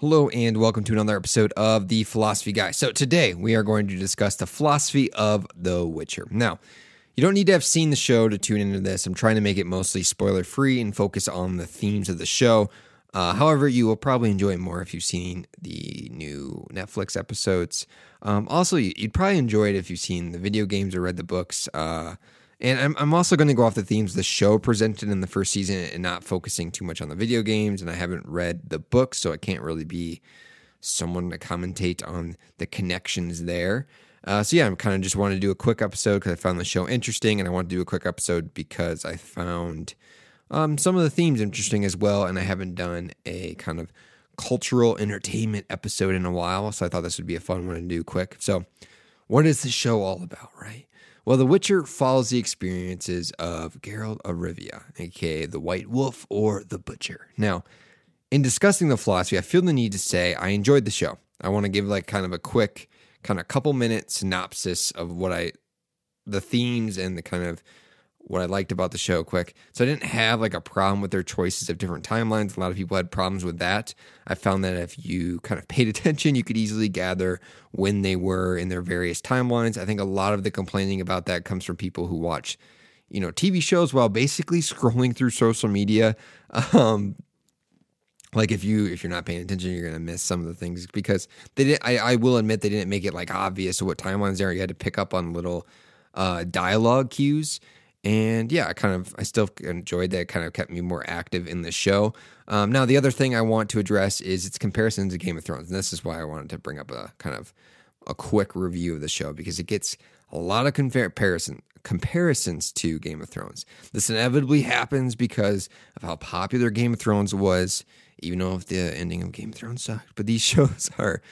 Hello and welcome to another episode of The Philosophy Guy. So today we are going to discuss the philosophy of The Witcher. Now, you don't need to have seen the show to tune into this. I'm trying to make it mostly spoiler-free and focus on the themes of the show. However, you will probably enjoy it more if you've seen the new Netflix episodes. Also, you'd probably enjoy it if you've seen the video games or read the books. And I'm also going to go off the themes the show presented in the first season and not focusing too much on the video games. And I haven't read the books, so I can't really be someone to commentate on the connections there. So yeah, I'm kind of just wanted to do a quick episode because I found the show interesting, and I want to do a quick episode because I found some of the themes interesting as well, and I haven't done a kind of cultural entertainment episode in a while, so I thought this would be a fun one to do quick. So what is the show all about, right? Well, The Witcher follows the experiences of Geralt of Rivia, aka the White Wolf or the Butcher. Now, in discussing the philosophy, I feel the need to say I enjoyed the show. I want to give like kind of a quick, kind of couple-minute synopsis of the themes and the kind of what I liked about the show quick. So I didn't have like a problem with their choices of different timelines. A lot of people had problems with that. I found that if you kind of paid attention, you could easily gather when they were in their various timelines. I think a lot of the complaining about that comes from people who watch, TV shows while basically scrolling through social media. Like if you're not paying attention, you're going to miss some of the things because they did. I will admit they didn't make it like obvious what timelines there. You had to pick up on little dialogue cues. And yeah, I still enjoyed that. It kind of kept me more active in the show. Now, the other thing I want to address is its comparisons to Game of Thrones. And this is why I wanted to bring up a quick review of the show, because it gets a lot of comparisons to Game of Thrones. This inevitably happens because of how popular Game of Thrones was, even though the ending of Game of Thrones sucked. But these shows are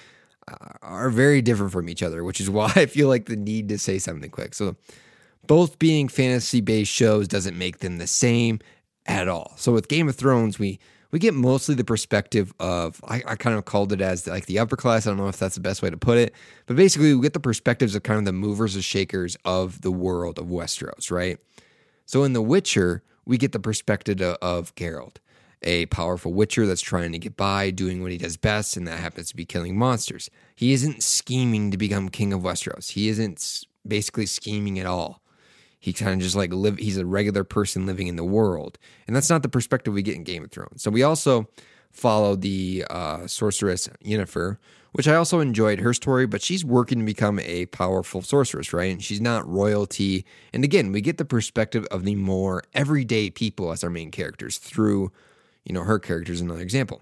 very different from each other, which is why I feel like the need to say something quick. So both being fantasy-based shows doesn't make them the same at all. So with Game of Thrones, we get mostly the perspective of, I kind of called it as like the upper class. I don't know if that's the best way to put it, but basically we get the perspectives of kind of the movers and shakers of the world of Westeros, right? So in The Witcher, we get the perspective of Geralt, a powerful witcher that's trying to get by, doing what he does best, and that happens to be killing monsters. He isn't scheming to become king of Westeros. He isn't basically scheming at all. He kind of just like he's a regular person living in the world. And that's not the perspective we get in Game of Thrones. So we also follow the sorceress Yennefer, which I also enjoyed her story, but she's working to become a powerful sorceress, right? And she's not royalty. And again, we get the perspective of the more everyday people as our main characters through, her character is another example.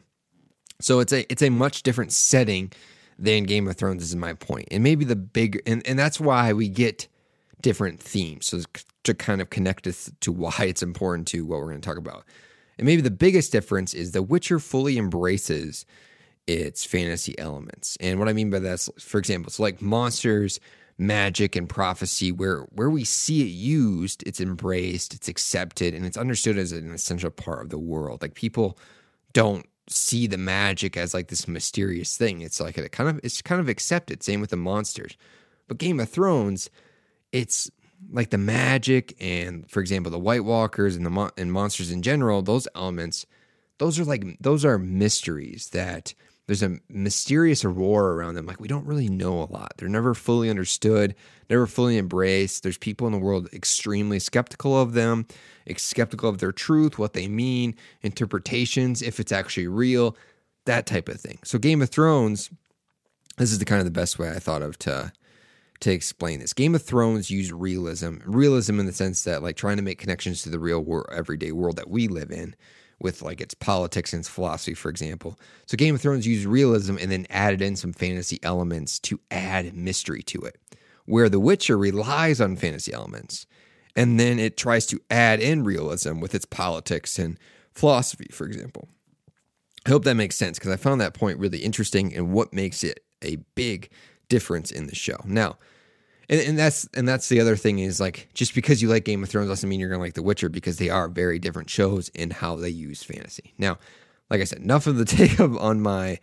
So it's a much different setting than Game of Thrones is my point. And maybe the big, and that's why we get different themes, so to kind of connect this to why it's important to what we're going to talk about. And maybe the biggest difference is The Witcher fully embraces its fantasy elements. And what I mean by that is, for example, it's like monsters, magic, and prophecy, where we see it used, it's embraced, it's accepted, and it's understood as an essential part of the world. Like people don't see the magic as like this mysterious thing. It's like it's kind of accepted. Same with the monsters. But Game of Thrones, it's like the magic and, for example, the White Walkers and monsters in general, those elements, those are mysteries that there's a mysterious aurora around them. Like we don't really know a lot. They're never fully understood, never fully embraced. There's people in the world extremely skeptical of them, skeptical of their truth, what they mean, interpretations, if it's actually real, that type of thing. So Game of Thrones, this is the best way I thought of to explain this. Game of Thrones used realism in the sense that like trying to make connections to the real world, everyday world that we live in with like its politics and its philosophy, for example. So Game of Thrones used realism and then added in some fantasy elements to add mystery to it, where The Witcher relies on fantasy elements and then it tries to add in realism with its politics and philosophy, for example. I hope that makes sense because I found that point really interesting and what makes it a big difference in the show. Now, and that's the other thing is like just because you like Game of Thrones doesn't mean you're gonna like The Witcher, because they are very different shows in how they use fantasy. Now, like I said, enough of a take on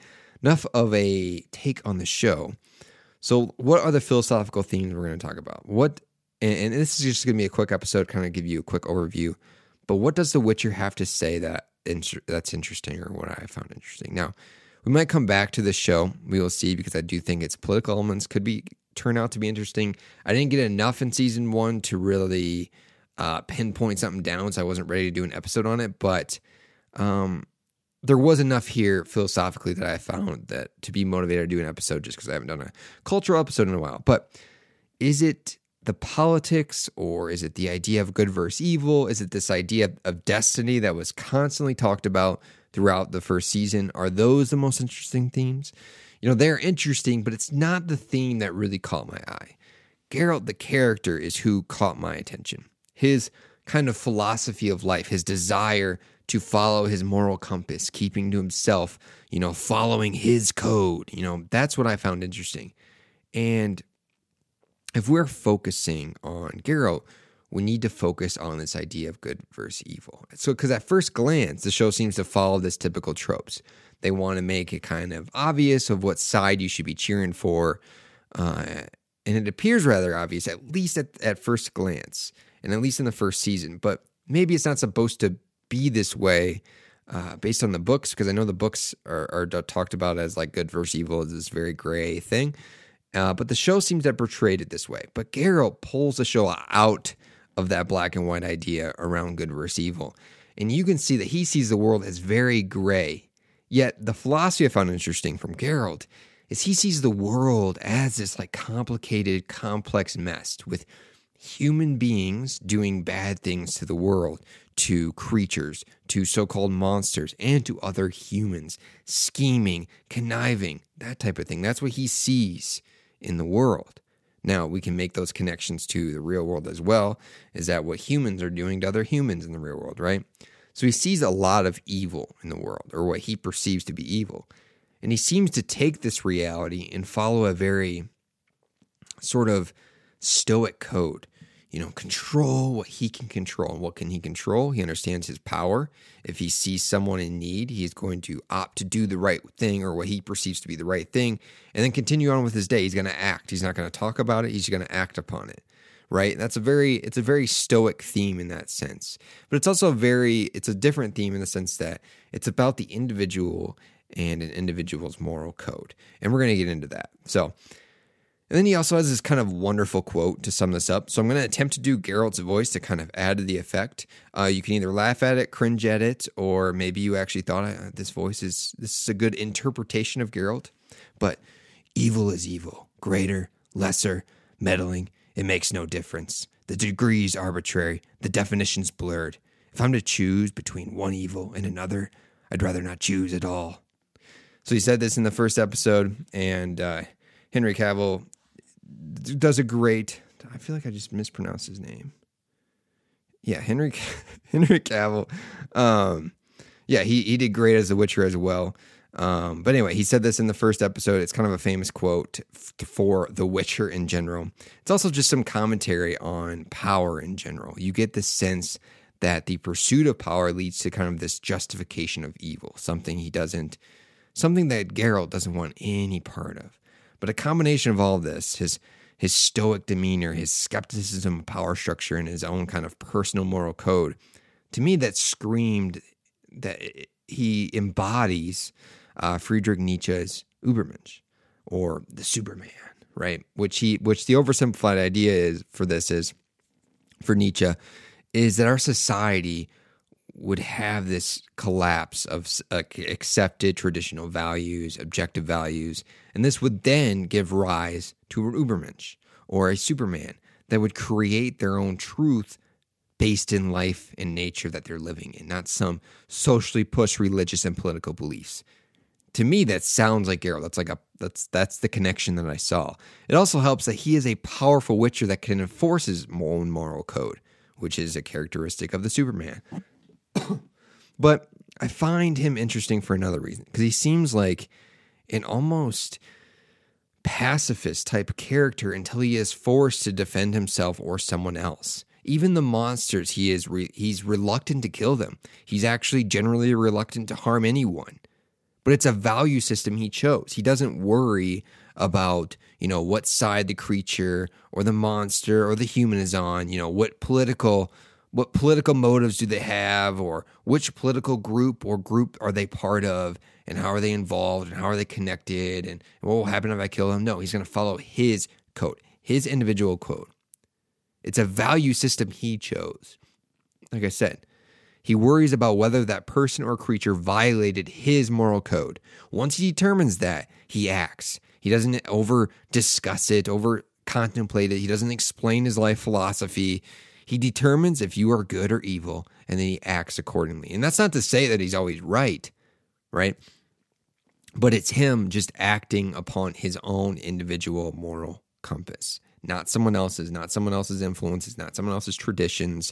the show. So, what are the philosophical themes we're going to talk about? And this is just going to be a quick episode, kind of give you a quick overview. But what does The Witcher have to say that's interesting, or what I found interesting? Now, We might come back to this show. We will see, because I do think its political elements could turn out to be interesting. I didn't get enough in season 1 to really pinpoint something down, so I wasn't ready to do an episode on it. But there was enough here philosophically that I found that to be motivated to do an episode, just because I haven't done a cultural episode in a while. But is it the politics, or is it the idea of good versus evil? Is it this idea of destiny that was constantly talked about throughout the first season? Are those the most interesting themes? They're interesting, but it's not the theme that really caught my eye. Geralt, the character, is who caught my attention. His kind of philosophy of life, his desire to follow his moral compass, keeping to himself, following his code. That's what I found interesting. And if we're focusing on Geralt, we need to focus on this idea of good versus evil. So, because at first glance, the show seems to follow this typical tropes. They want to make it kind of obvious of what side you should be cheering for. And it appears rather obvious, at least at first glance, and at least in the first season. But maybe it's not supposed to be this way based on the books, because I know the books are talked about as like good versus evil is this very gray thing. But the show seems to have portrayed it this way. But Geralt pulls the show out of that black and white idea around good versus evil. And you can see that he sees the world as very gray. Yet the philosophy I found interesting from Geralt is he sees the world as this like complicated, complex mess with human beings doing bad things to the world, to creatures, to so-called monsters, and to other humans, scheming, conniving, that type of thing. That's what he sees in the world. Now, we can make those connections to the real world as well. Is that what humans are doing to other humans in the real world, right? So he sees a lot of evil in the world, or what he perceives to be evil. And he seems to take this reality and follow a very sort of stoic code. Control what he can control. And what can he control? He understands his power. If he sees someone in need, he's going to opt to do the right thing, or what he perceives to be the right thing, and then continue on with his day. He's going to act. He's not going to talk about it. He's going to act upon it, right? It's a very stoic theme in that sense. But it's also it's a different theme in the sense that it's about the individual and an individual's moral code. And we're going to get into that. And then he also has this kind of wonderful quote to sum this up. So I'm going to attempt to do Geralt's voice to kind of add to the effect. You can either laugh at it, cringe at it, or maybe you actually thought this is a good interpretation of Geralt. But evil is evil. Greater, lesser, meddling, it makes no difference. The degree's arbitrary, the definition's blurred. If I'm to choose between one evil and another, I'd rather not choose at all. So he said this in the first episode, and Henry Cavill does a great, I feel like I just mispronounced his name. Yeah, Henry Cavill. He did great as The Witcher as well. But anyway, he said this in the first episode. It's kind of a famous quote for The Witcher in general. It's also just some commentary on power in general. You get the sense that the pursuit of power leads to kind of this justification of evil, something that Geralt doesn't want any part of. But a combination of all of this, his stoic demeanor, his skepticism of power structure, and his own kind of personal moral code, to me that screamed that he embodies Friedrich Nietzsche's Übermensch, or the Superman, right? Which the oversimplified idea is for Nietzsche is that our society would have this collapse of accepted traditional values, objective values, and this would then give rise to an Übermensch, or a Superman, that would create their own truth based in life and nature that they're living in, not some socially pushed religious and political beliefs. To me, that sounds like Geralt. That's the connection that I saw. It also helps that he is a powerful Witcher that can enforce his own moral code, which is a characteristic of the Superman. But I find him interesting for another reason, because he seems like an almost pacifist type character until he is forced to defend himself or someone else. Even the monsters, he's reluctant to kill them. He's actually generally reluctant to harm anyone. But it's a value system he chose. He doesn't worry about, what side the creature or the monster or the human is on, what political what political motives do they have, or which political group are they part of, and how are they involved, and how are they connected, and what will happen if I kill them? No, he's going to follow his code, his individual code. It's a value system he chose. Like I said, he worries about whether that person or creature violated his moral code. Once he determines that, he acts. He doesn't over discuss it, over contemplate it. He doesn't explain his life philosophy. He determines if you are good or evil, and then he acts accordingly. And that's not to say that he's always right? But it's him just acting upon his own individual moral compass, not someone else's influences, not someone else's traditions,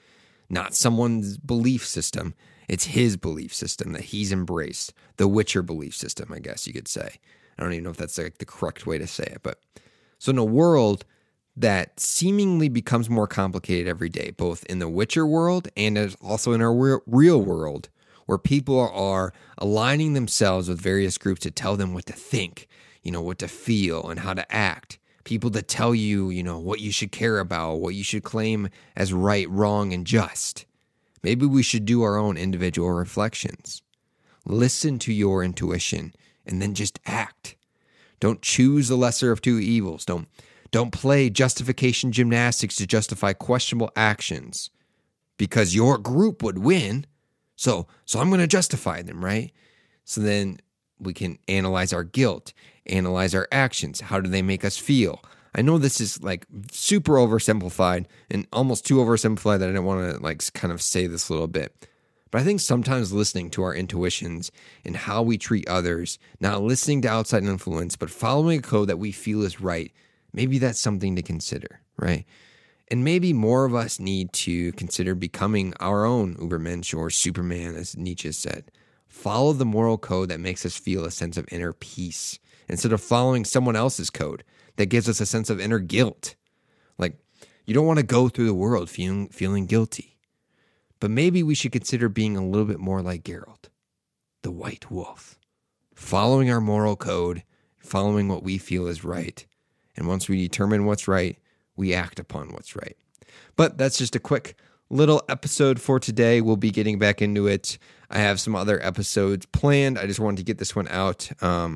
not someone's belief system. It's his belief system that he's embraced, the Witcher belief system, I guess you could say. I don't even know if that's like the correct way to say it. But so in a world that seemingly becomes more complicated every day, both in the Witcher world and also in our real world, where people are aligning themselves with various groups to tell them what to think, what to feel and how to act. People that tell you, what you should care about, what you should claim as right, wrong, and just. Maybe we should do our own individual reflections. Listen to your intuition and then just act. Don't choose the lesser of two evils. Don't play justification gymnastics to justify questionable actions because your group would win. So I'm going to justify them, right? So then we can analyze our guilt, analyze our actions. How do they make us feel? I know this is like super oversimplified and almost too oversimplified that I didn't want to like kind of say this a little bit. But I think sometimes listening to our intuitions and how we treat others, not listening to outside influence, but following a code that we feel is right, maybe that's something to consider, right? And maybe more of us need to consider becoming our own Ubermensch or Superman, as Nietzsche said. Follow the moral code that makes us feel a sense of inner peace instead of following someone else's code that gives us a sense of inner guilt. Like, you don't want to go through the world feeling guilty. But maybe we should consider being a little bit more like Geralt, the White Wolf, following our moral code, following what we feel is right. And once we determine what's right, we act upon what's right. But that's just a quick little episode for today. We'll be getting back into it. I have some other episodes planned. I just wanted to get this one out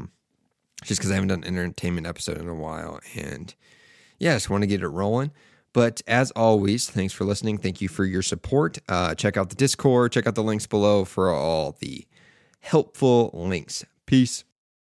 just because I haven't done an entertainment episode in a while. And yeah, I just want to get it rolling. But as always, thanks for listening. Thank you for your support. Check out the Discord. Check out the links below for all the helpful links. Peace.